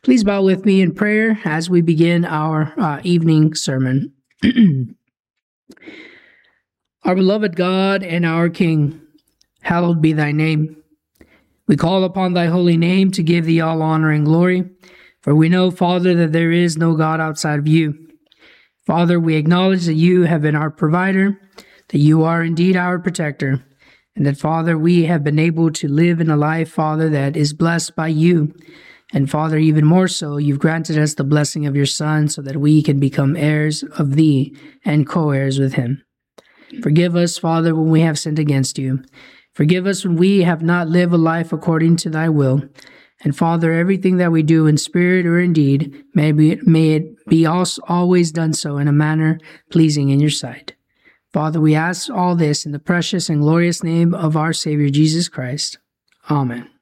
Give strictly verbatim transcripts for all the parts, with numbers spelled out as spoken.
Please bow with me in prayer as we begin our uh, evening sermon. Our beloved God and our King, hallowed be thy name. We call upon thy holy name to give thee all honor and glory, for we know, Father, that there is no God outside of you. Father, we acknowledge that you have been our provider, that you are indeed our protector, and that, Father, we have been able to live in a life, Father, that is blessed by you. And Father, even more so, you've granted us the blessing of your Son so that we can become heirs of thee and co-heirs with him. Forgive us, Father, when we have sinned against you. Forgive us when we have not lived a life according to thy will. And Father, everything that we do in spirit or in deed, may, be, may it be also always done so in a manner pleasing in your sight. Father, we ask all this in the precious and glorious name of our Savior, Jesus Christ. Amen.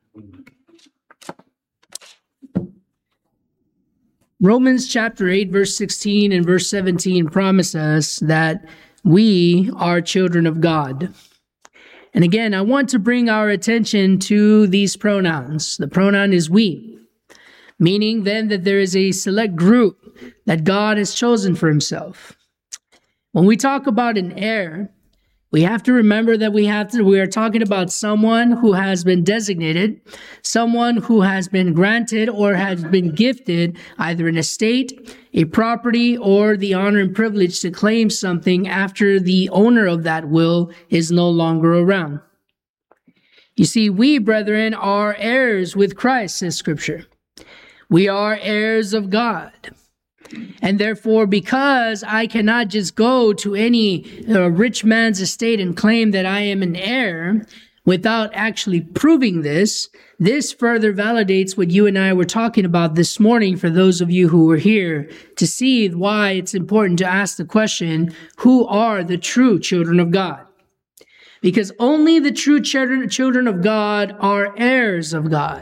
Romans chapter eight, verse sixteen and verse seventeen promise us that we are children of God. And again, I want to bring our attention to these pronouns. The pronoun is we, meaning then that there is a select group that God has chosen for himself. When we talk about an heir, we have to remember that we have to, we are talking about someone who has been designated, someone who has been granted or has been gifted either an estate, a property, or the honor and privilege to claim something after the owner of that will is no longer around. You see, we, brethren, are heirs with Christ, says Scripture. We are heirs of God. And therefore, because I cannot just go to any uh, rich man's estate and claim that I am an heir without actually proving this, this further validates what you and I were talking about this morning for those of you who were here to see why it's important to ask the question, who are the true children of God? Because only the true children, children of God are heirs of God.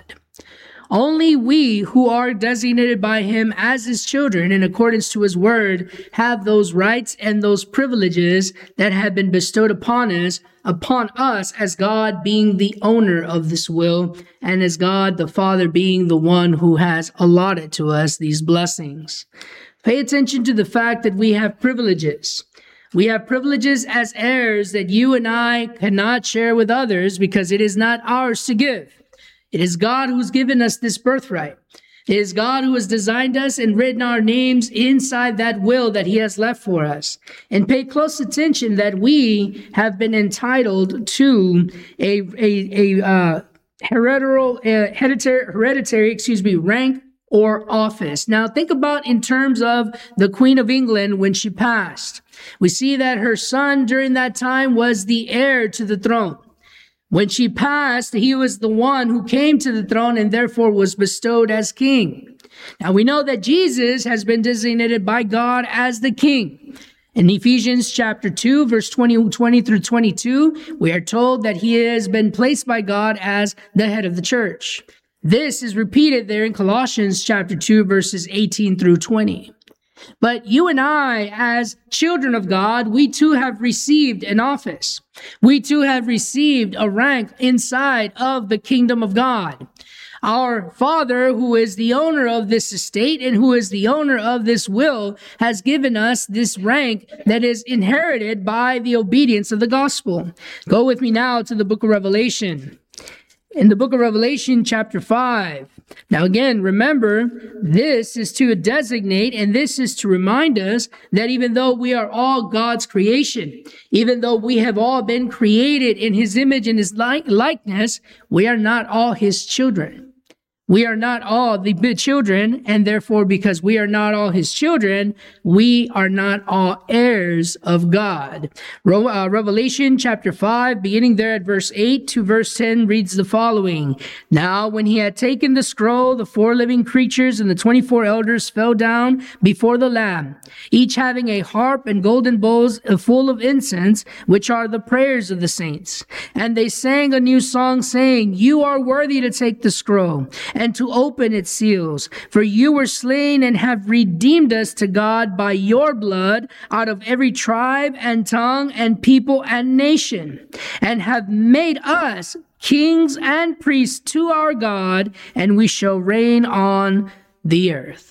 Only we who are designated by him as his children in accordance to his word have those rights and those privileges that have been bestowed upon us, upon us as God being the owner of this will and as God the Father being the one who has allotted to us these blessings. Pay attention to the fact that we have privileges. We have privileges as heirs that you and I cannot share with others because it is not ours to give. It is God who's given us this birthright. It is God who has designed us and written our names inside that will that he has left for us. And pay close attention that we have been entitled to a, a, a uh, hereditary, uh, hereditary, hereditary, excuse me, rank or office. Now think about in terms of the Queen of England when she passed. We see that her son during that time was the heir to the throne. When she passed, he was the one who came to the throne and therefore was bestowed as king. Now we know that Jesus has been designated by God as the king. In Ephesians chapter two, verse twenty, twenty through twenty-two, we are told that he has been placed by God as the head of the church. This is repeated there in Colossians chapter two, verses eighteen through twenty. But you and I, as children of God, we too have received an office. We too have received a rank inside of the kingdom of God. Our Father, who is the owner of this estate and who is the owner of this will, has given us this rank that is inherited by the obedience of the gospel. Go with me now to the book of Revelation. In the book of Revelation, chapter five. Now again, remember, this is to designate and this is to remind us that even though we are all God's creation, even though we have all been created in his image and his like- likeness, we are not all his children. We are not all the children, and therefore, because we are not all his children, we are not all heirs of God. Re- uh, Revelation chapter five, beginning there at verse eight to verse ten, reads the following. Now, when he had taken the scroll, the four living creatures and the twenty-four elders fell down before the Lamb, each having a harp and golden bowls full of incense, which are the prayers of the saints. And they sang a new song, saying, You are worthy to take the scroll and to open its seals. For you were slain and have redeemed us to God by your blood out of every tribe and tongue and people and nation, and have made us kings and priests to our God, and we shall reign on the earth.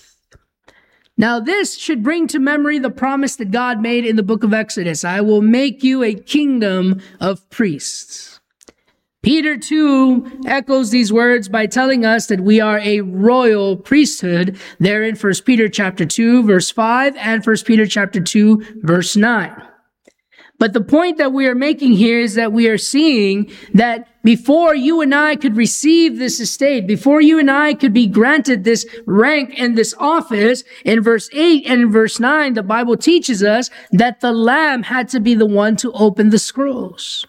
Now, this should bring to memory the promise that God made in the book of Exodus. I will make you a kingdom of priests. Peter, too, echoes these words by telling us that we are a royal priesthood there in First Peter chapter two, verse five, and First Peter chapter two, verse nine. But the point that we are making here is that we are seeing that before you and I could receive this estate, before you and I could be granted this rank and this office, in verse eight and in verse nine, the Bible teaches us that the Lamb had to be the one to open the scrolls.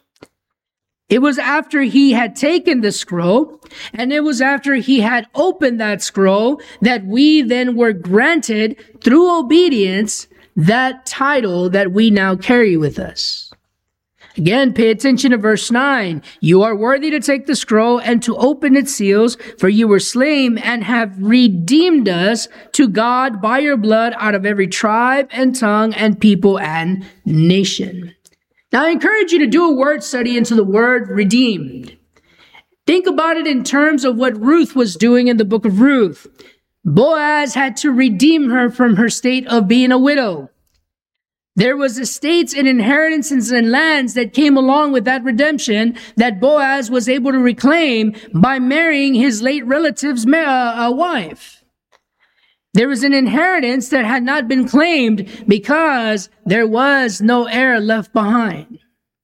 It was after he had taken the scroll, and it was after he had opened that scroll, that we then were granted, through obedience, that title that we now carry with us. Again, pay attention to verse nine. You are worthy to take the scroll and to open its seals, for you were slain and have redeemed us to God by your blood out of every tribe and tongue and people and nation. Now, I encourage you to do a word study into the word redeemed. Think about it in terms of what Ruth was doing in the book of Ruth. Boaz had to redeem her from her state of being a widow. There was estates and inheritances and lands that came along with that redemption that Boaz was able to reclaim by marrying his late relative's uh, wife. There was an inheritance that had not been claimed because there was no heir left behind.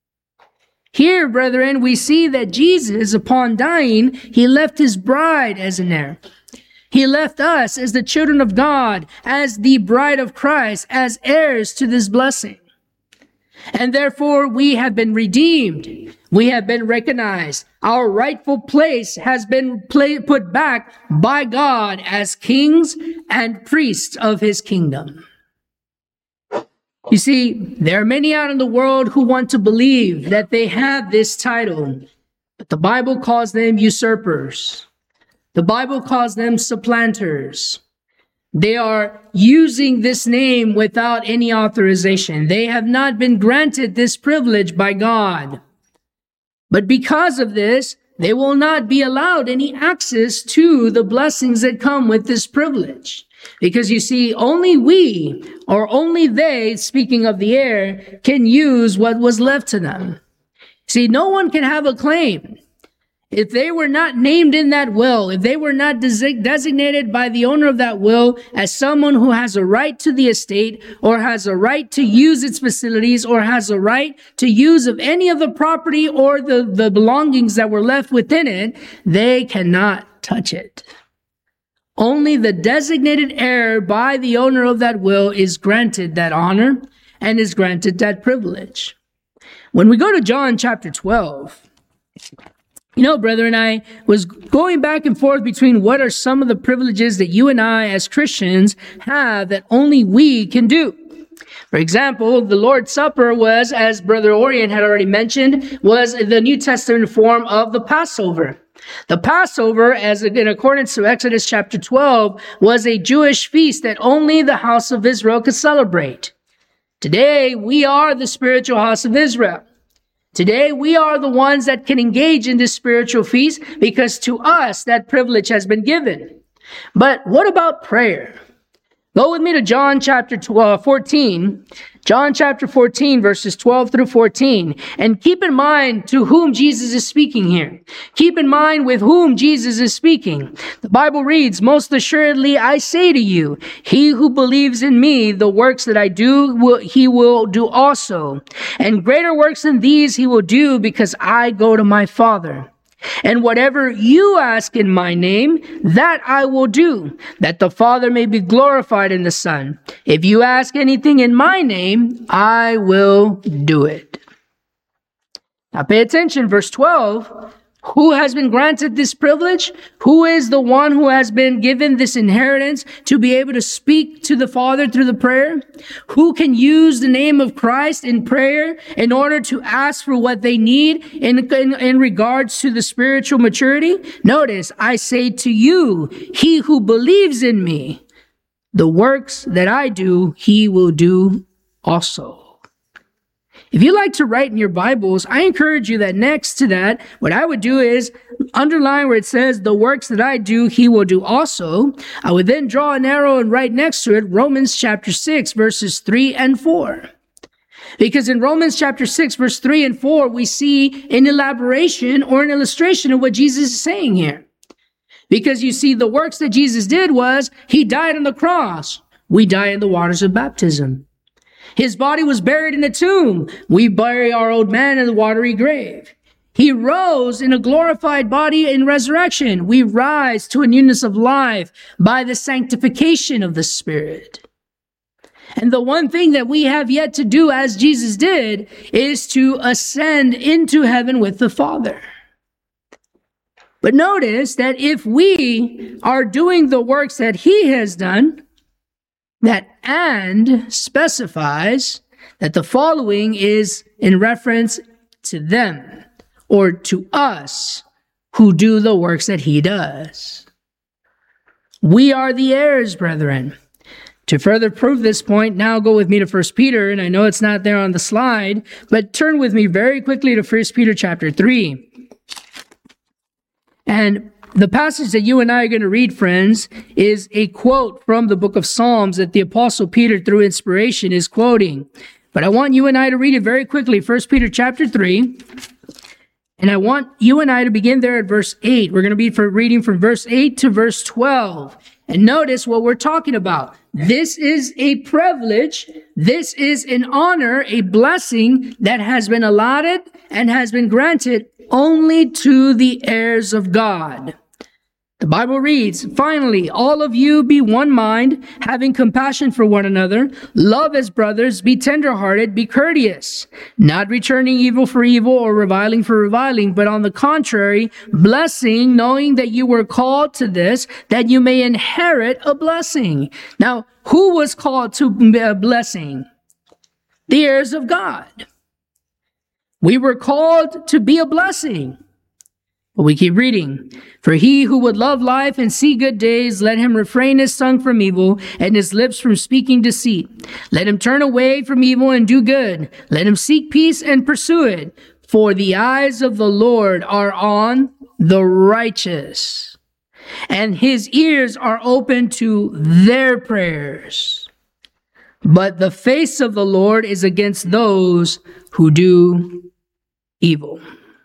Here, brethren, we see that Jesus, upon dying, he left his bride as an heir. He left us as the children of God, as the bride of Christ, as heirs to this blessing. And therefore, we have been redeemed. We have been recognized. Our rightful place has been play, put back by God as kings and priests of his kingdom. You see, there are many out in the world who want to believe that they have this title, but the Bible calls them usurpers. The Bible calls them supplanters. They are using this name without any authorization. They have not been granted this privilege by God. But because of this, they will not be allowed any access to the blessings that come with this privilege. Because you see, only we, or only they, speaking of the heir, can use what was left to them. See, no one can have a claim. If they were not named in that will, if they were not desi- designated by the owner of that will as someone who has a right to the estate or has a right to use its facilities or has a right to use of any of the property or the, the belongings that were left within it, they cannot touch it. Only the designated heir by the owner of that will is granted that honor and is granted that privilege. When we go to John chapter twelve, you know, brethren, I was going back and forth between what are some of the privileges that you and I as Christians have that only we can do. For example, the Lord's Supper was, as Brother Orion had already mentioned, was the New Testament form of the Passover. The Passover, as in accordance to Exodus chapter twelve, was a Jewish feast that only the house of Israel could celebrate. Today, we are the spiritual house of Israel. Today, we are the ones that can engage in this spiritual feast because to us, that privilege has been given. But what about prayer? Go with me to John chapter fourteen. John chapter fourteen, verses twelve through fourteen. And keep in mind to whom Jesus is speaking here. Keep in mind with whom Jesus is speaking. The Bible reads, "Most assuredly, I say to you, he who believes in me, the works that I do, will, he will do also. And greater works than these he will do because I go to my Father. And whatever you ask in my name, that I will do, that the Father may be glorified in the Son. If you ask anything in my name, I will do it." Now pay attention, verse twelve. Who has been granted this privilege? Who is the one who has been given this inheritance to be able to speak to the Father through the prayer? Who can use the name of Christ in prayer in order to ask for what they need in, in, in regards to the spiritual maturity? Notice, I say to you, he who believes in me, the works that I do, he will do also. If you like to write in your Bibles, I encourage you that next to that, what I would do is underline where it says, the works that I do, he will do also. I would then draw an arrow and write next to it, Romans chapter six, verses three and four. Because in Romans chapter six, verse three and four, we see an elaboration or an illustration of what Jesus is saying here. Because you see, the works that Jesus did was, he died on the cross. We die in the waters of baptism. His body was buried in a tomb. We bury our old man in the watery grave. He rose in a glorified body in resurrection. We rise to a newness of life by the sanctification of the Spirit. And the one thing that we have yet to do, as Jesus did, is to ascend into heaven with the Father. But notice that if we are doing the works that he has done, that and specifies that the following is in reference to them or to us who do the works that he does. We are the heirs, brethren. To further prove this point, now go with me to First Peter, and I know it's not there on the slide, but turn with me very quickly to First Peter chapter three. And the passage that you and I are going to read, friends, is a quote from the book of Psalms that the Apostle Peter, through inspiration, is quoting. But I want you and I to read it very quickly. First Peter chapter three. And I want you and I to begin there at verse eight. We're going to be for reading from verse eight to verse twelve. And notice what we're talking about. This is a privilege. This is an honor, a blessing that has been allotted and has been granted only to the heirs of God. The Bible reads, finally, all of you be one mind, having compassion for one another, love as brothers, be tenderhearted, be courteous, not returning evil for evil or reviling for reviling, but on the contrary, blessing, knowing that you were called to this, that you may inherit a blessing. Now, who was called to a blessing? The heirs of God. We were called to be a blessing. But we keep reading. For he who would love life and see good days, let him refrain his tongue from evil and his lips from speaking deceit. Let him turn away from evil and do good. Let him seek peace and pursue it. For the eyes of the Lord are on the righteous, and his ears are open to their prayers. But the face of the Lord is against those who do evil.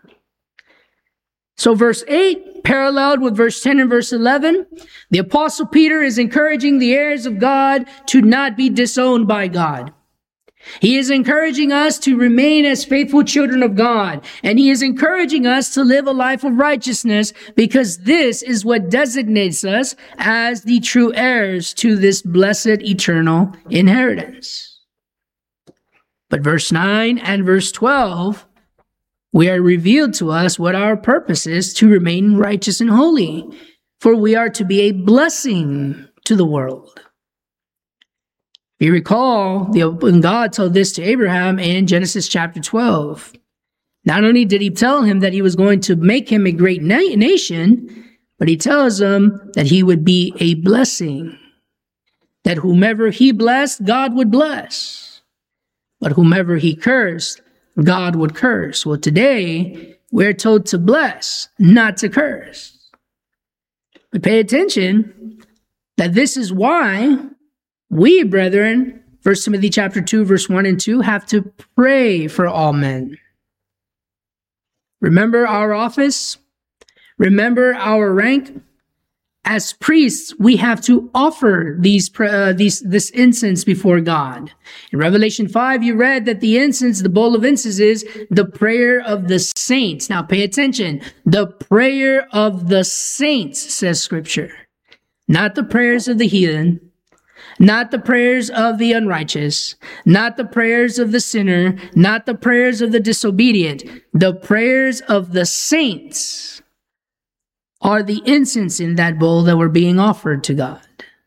So verse eight, paralleled with verse ten and verse eleven, the Apostle Peter is encouraging the heirs of God to not be disowned by God. He is encouraging us to remain as faithful children of God. And he is encouraging us to live a life of righteousness, because this is what designates us as the true heirs to this blessed eternal inheritance. But verse nine and verse twelve, we are revealed to us what our purpose is: to remain righteous and holy, for we are to be a blessing to the world. If you recall, the, when God told this to Abraham in Genesis chapter twelve, not only did he tell him that he was going to make him a great na- nation, but he tells him that he would be a blessing, that whomever he blessed, God would bless, but whomever he cursed, God would curse. Well, today, we're told to bless, not to curse. But pay attention that this is why we, brethren, First Timothy chapter two, verse one and two, have to pray for all men. Remember our office. Remember our rank. As priests, we have to offer these, uh, these, this incense before God. In Revelation five, you read that the incense, the bowl of incense, is the prayer of the saints. Now pay attention. The prayer of the saints, says Scripture. Not the prayers of the heathen, not the prayers of the unrighteous, not the prayers of the sinner, not the prayers of the disobedient. The prayers of the saints are the incense in that bowl that were being offered to God.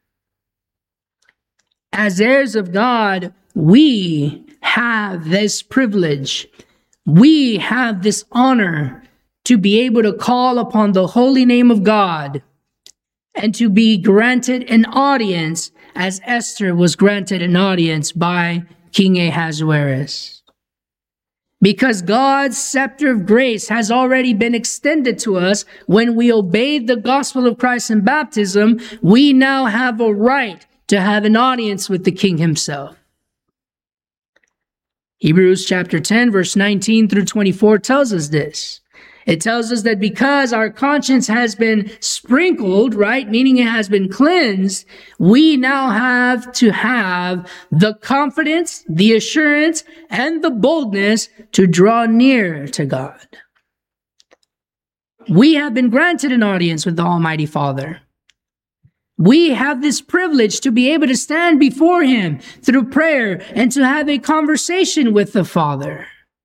As heirs of God, we have this privilege. We have this honor to be able to call upon the holy name of God and to be granted an audience as Esther was granted an audience by King Ahasuerus. Because God's scepter of grace has already been extended to us when we obeyed the gospel of Christ in baptism, we now have a right to have an audience with the King himself. Hebrews chapter ten, verse nineteen through twenty-four tells us this. It tells us that because our conscience has been sprinkled, right, meaning it has been cleansed, we now have to have the confidence, the assurance, and the boldness to draw near to God. We have been granted an audience with the Almighty Father. We have this privilege to be able to stand before him through prayer and to have a conversation with the Father.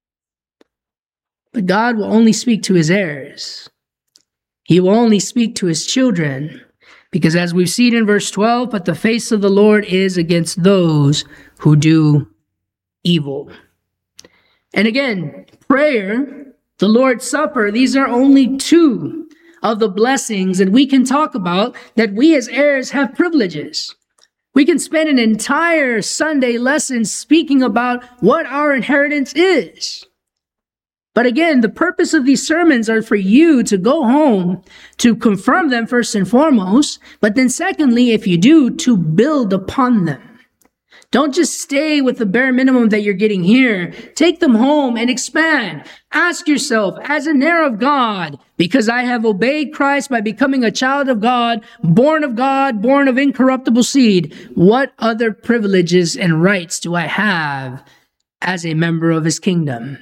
But God will only speak to his heirs. He will only speak to his children. Because as we've seen in verse twelve, but the face of the Lord is against those who do evil. And again, prayer, the Lord's Supper, these are only two of the blessings that we can talk about that we as heirs have privileges. We can spend an entire Sunday lesson speaking about what our inheritance is. But again, the purpose of these sermons are for you to go home to confirm them first and foremost, but then secondly, if you do, to build upon them. Don't just stay with the bare minimum that you're getting here. Take them home and expand. Ask yourself, as an heir of God, because I have obeyed Christ by becoming a child of God, born of God, born of incorruptible seed, what other privileges and rights do I have as a member of his kingdom?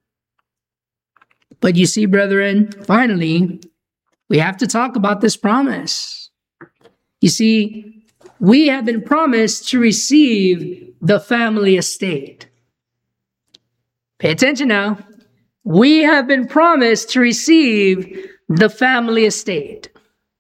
But you see, brethren, finally, we have to talk about this promise. You see, we have been promised to receive the family estate. Pay attention now. We have been promised to receive the family estate.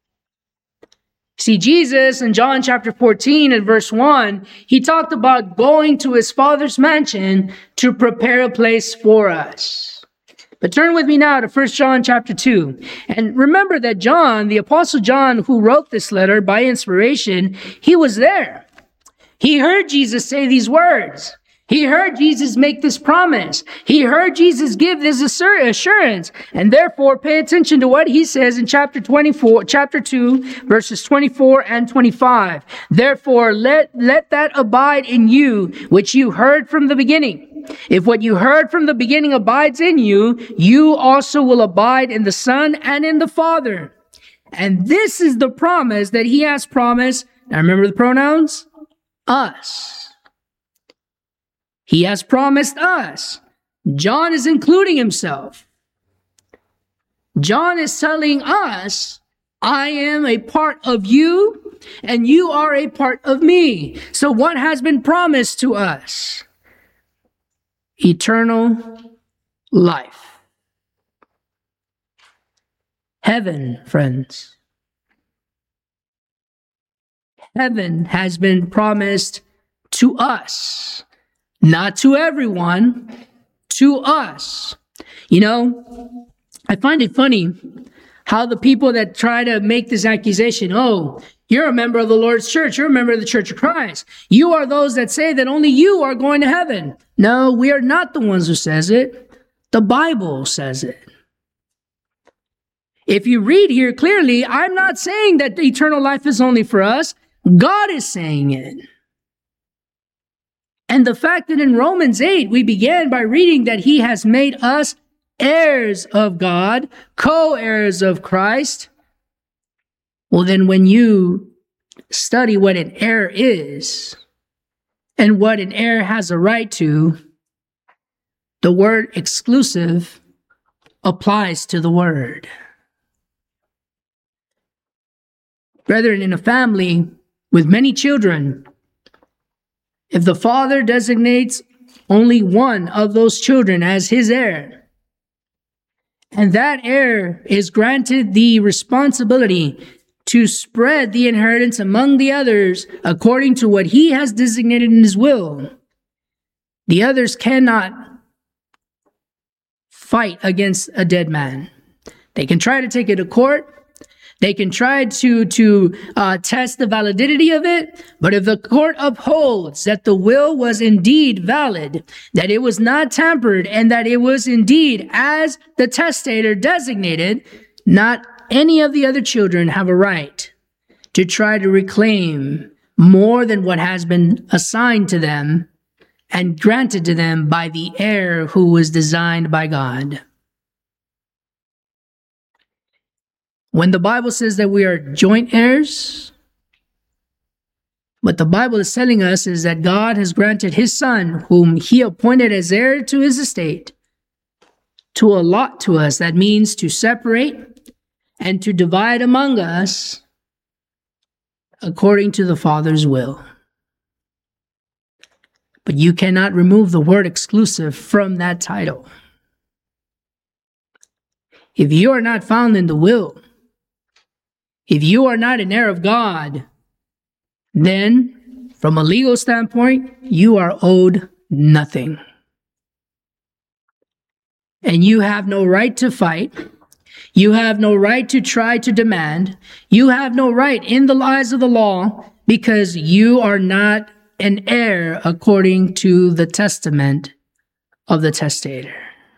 See, Jesus in John chapter fourteen and verse one, he talked about going to his Father's mansion to prepare a place for us. But turn with me now to First John chapter two. And remember that John, the Apostle John, who wrote this letter by inspiration, he was there. He heard Jesus say these words. He heard Jesus make this promise. He heard Jesus give this assurance. And therefore, pay attention to what he says in chapter twenty-four, chapter two, verses twenty-four and twenty-five. Therefore, let, let that abide in you, which you heard from the beginning. If what you heard from the beginning abides in you, you also will abide in the Son and in the Father. And this is the promise that he has promised. Now remember the pronouns? Us. He has promised us. John is including himself. John is telling us, I am a part of you and you are a part of me. So what has been promised to us? Eternal life. Heaven, friends. Heaven has been promised to us, not to everyone, to us. You know, I find it funny how the people that try to make this accusation, oh, you're a member of the Lord's church. You're a member of the Church of Christ. You are those that say that only you are going to heaven. No, we are not the ones who says it. The Bible says it. If you read here clearly, I'm not saying that eternal life is only for us. God is saying it. And the fact that in Romans eight, we began by reading that he has made us heirs of God, co-heirs of Christ. Well, then when you study what an heir is and what an heir has a right to, the word exclusive applies to the word. Brethren, in a family with many children, if the father designates only one of those children as his heir, and that heir is granted the responsibility to spread the inheritance among the others according to what he has designated in his will, the others cannot fight against a dead man. They can try to take it to court. They can try to, to uh, test the validity of it, but if the court upholds that the will was indeed valid, that it was not tampered, and that it was indeed as the testator designated, not any of the other children have a right to try to reclaim more than what has been assigned to them and granted to them by the heir who was designed by God. When the Bible says that we are joint heirs, what the Bible is telling us is that God has granted his son, whom he appointed as heir to his estate, to allot to us. That means to separate and to divide among us according to the Father's will. But you cannot remove the word exclusive from that title. If you are not found in the will, if you are not an heir of God, then from a legal standpoint, you are owed nothing. And you have no right to fight. You have no right to try to demand. You have no right in the eyes of the law because you are not an heir according to the testament of the testator.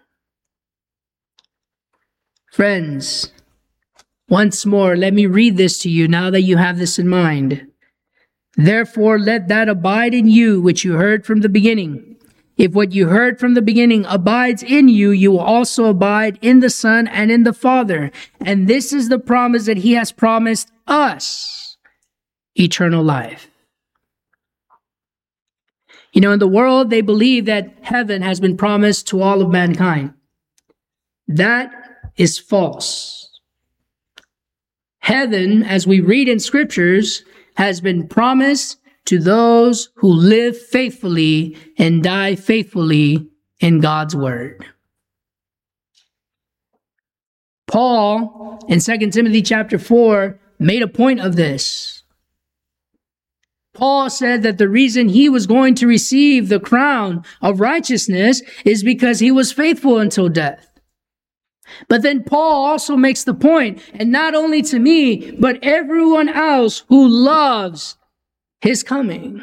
Friends, once more, let me read this to you now that you have this in mind. Therefore, let that abide in you which you heard from the beginning. If what you heard from the beginning abides in you, you will also abide in the Son and in the Father. And this is the promise that he has promised us, eternal life. You know, in the world, they believe that heaven has been promised to all of mankind. That is false. Heaven, as we read in scriptures, has been promised to those who live faithfully and die faithfully in God's word. Paul, in Second Timothy chapter four, made a point of this. Paul said that the reason he was going to receive the crown of righteousness is because he was faithful until death. But then Paul also makes the point, and not only to me, but everyone else who loves his coming.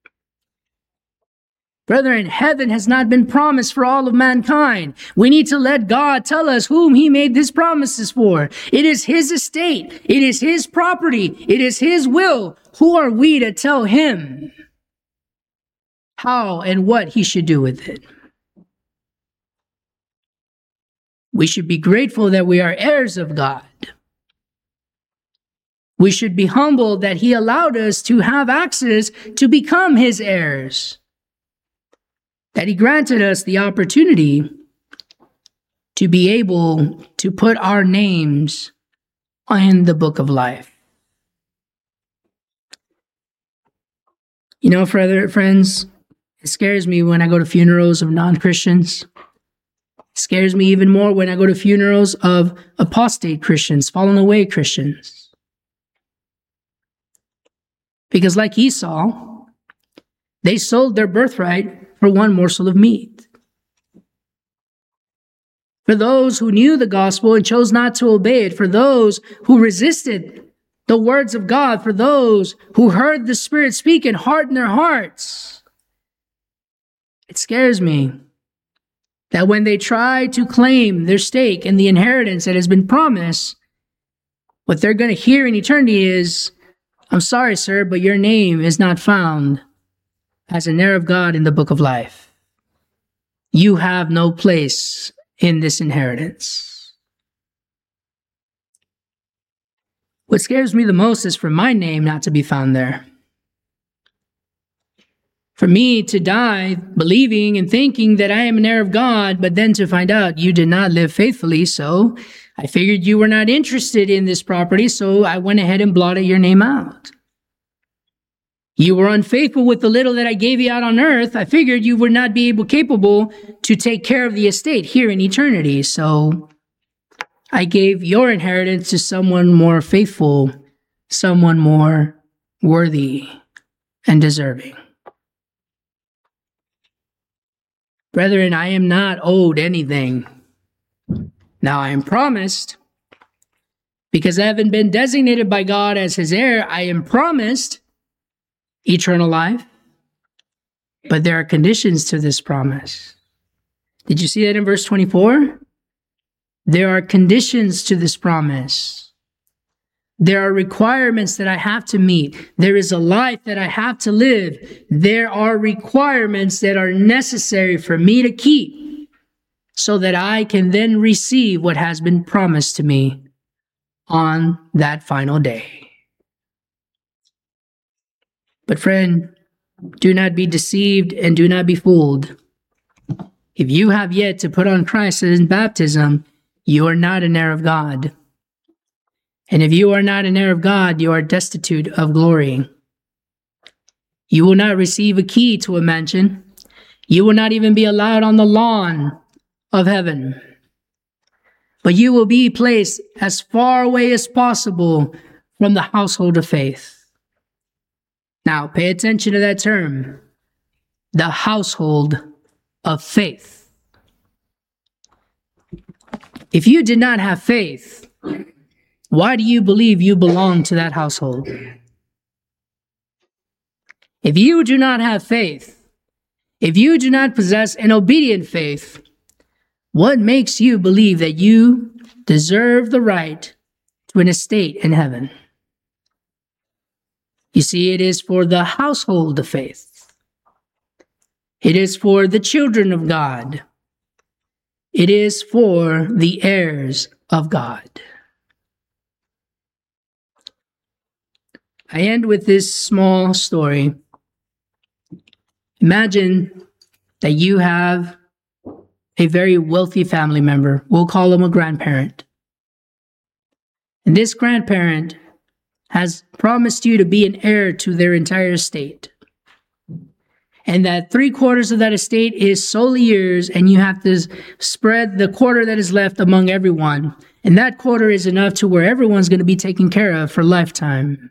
Brethren, heaven has not been promised for all of mankind. We need to let God tell us whom he made these promises for. It is his estate. It is his property. It is his will. Who are we to tell him how and what he should do with it? We should be grateful that we are heirs of God. We should be humbled that he allowed us to have access to become his heirs. That he granted us the opportunity to be able to put our names in the book of life. You know, friends, it scares me when I go to funerals of non-Christians. It scares me even more when I go to funerals of apostate Christians, fallen away Christians. Because like Esau, they sold their birthright for one morsel of meat. For those who knew the gospel and chose not to obey it, for those who resisted the words of God, for those who heard the Spirit speak and hardened their hearts, it scares me that when they try to claim their stake in the inheritance that has been promised, what they're going to hear in eternity is, I'm sorry, sir, but your name is not found as an heir of God in the book of life. You have no place in this inheritance. What scares me the most is for my name not to be found there. For me to die believing and thinking that I am an heir of God, but then to find out you did not live faithfully, so I figured you were not interested in this property, so I went ahead and blotted your name out. You were unfaithful with the little that I gave you out on earth. I figured you would not be able, capable to take care of the estate here in eternity, so I gave your inheritance to someone more faithful, someone more worthy and deserving. Brethren, I am not owed anything. Now I am promised Because I haven't been designated by God as his heir, I am promised eternal life. But there are conditions to this promise. Did you see that in verse twenty-four? There are conditions to this promise. There are requirements that I have to meet. There is a life that I have to live. There are requirements that are necessary for me to keep so that I can then receive what has been promised to me on that final day. But friend, do not be deceived and do not be fooled. If you have yet to put on Christ in baptism, you are not an heir of God. And if you are not an heir of God, you are destitute of glory. You will not receive a key to a mansion. You will not even be allowed on the lawn of heaven. But you will be placed as far away as possible from the household of faith. Now, pay attention to that term, the household of faith. If you did not have faith, why do you believe you belong to that household? If you do not have faith, if you do not possess an obedient faith, what makes you believe that you deserve the right to an estate in heaven? You see, it is for the household of faith. It is for the children of God. It is for the heirs of God. I end with this small story. Imagine that you have a very wealthy family member. We'll call him a grandparent. And this grandparent has promised you to be an heir to their entire estate. And that three quarters of that estate is solely yours, and you have to spread the quarter that is left among everyone. And that quarter is enough to where everyone's going to be taken care of for lifetime.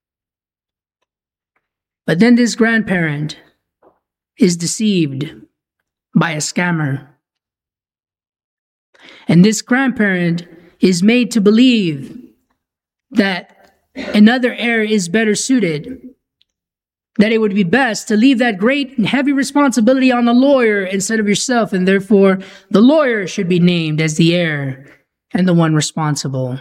But then this grandparent is deceived by a scammer. And this grandparent is made to believe that another heir is better suited, that it would be best to leave that great and heavy responsibility on the lawyer instead of yourself, and therefore the lawyer should be named as the heir and the one responsible.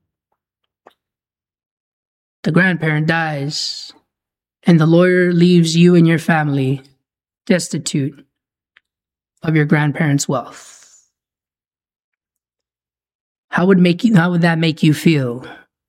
The grandparent dies, and the lawyer leaves you and your family destitute of your grandparents' wealth. How would make you, how would that make you feel?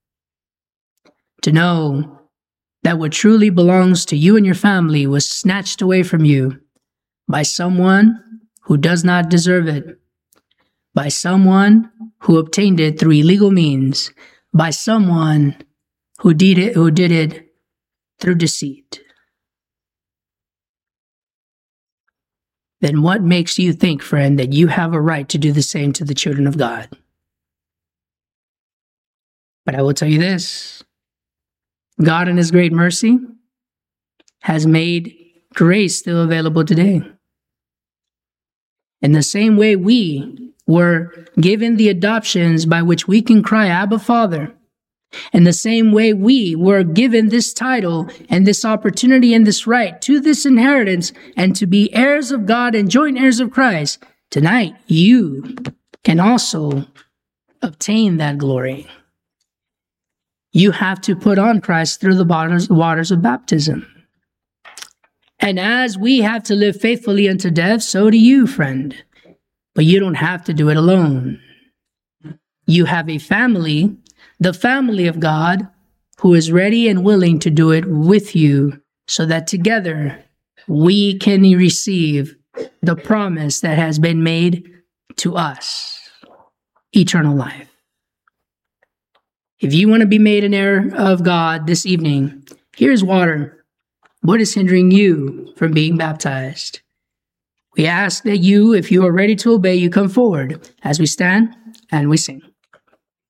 To know that what truly belongs to you and your family was snatched away from you by someone who does not deserve it, by someone who obtained it through illegal means, by someone who did it, who did it through deceit. Then what makes you think, friend, that you have a right to do the same to the children of God? But I will tell you this. God in his great mercy has made grace still available today. In the same way we were given the adoptions by which we can cry, Abba, Father. In the same way we were given this title and this opportunity and this right to this inheritance and to be heirs of God and joint heirs of Christ, tonight you can also obtain that glory. You have to put on Christ through the waters, waters of baptism. And as we have to live faithfully unto death, so do you, friend. But you don't have to do it alone. You have a family, the family of God, who is ready and willing to do it with you, so that together we can receive the promise that has been made to us, eternal life. If you want to be made an heir of God this evening, here's water. What is hindering you from being baptized? We ask that you, if you are ready to obey, you come forward as we stand and we sing.